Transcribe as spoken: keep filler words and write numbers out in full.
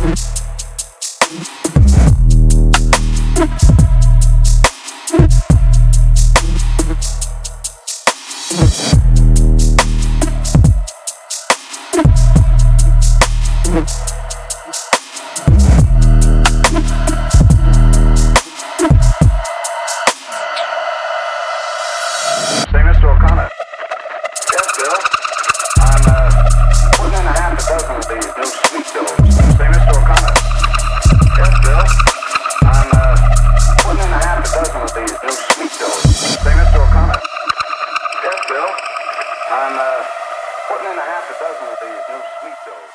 Say, Mister O'Connor. Yes, Bill. I'm, uh, putting in a half a dozen of these new sweet doughs. Say, Mister O'Connor. Yes, Bill. I'm, uh, putting in a half a dozen of these new sweet doughs. Say, Mister O'Connor. Yes, Bill. I'm, uh, putting in a half a dozen of these new sweet doughs.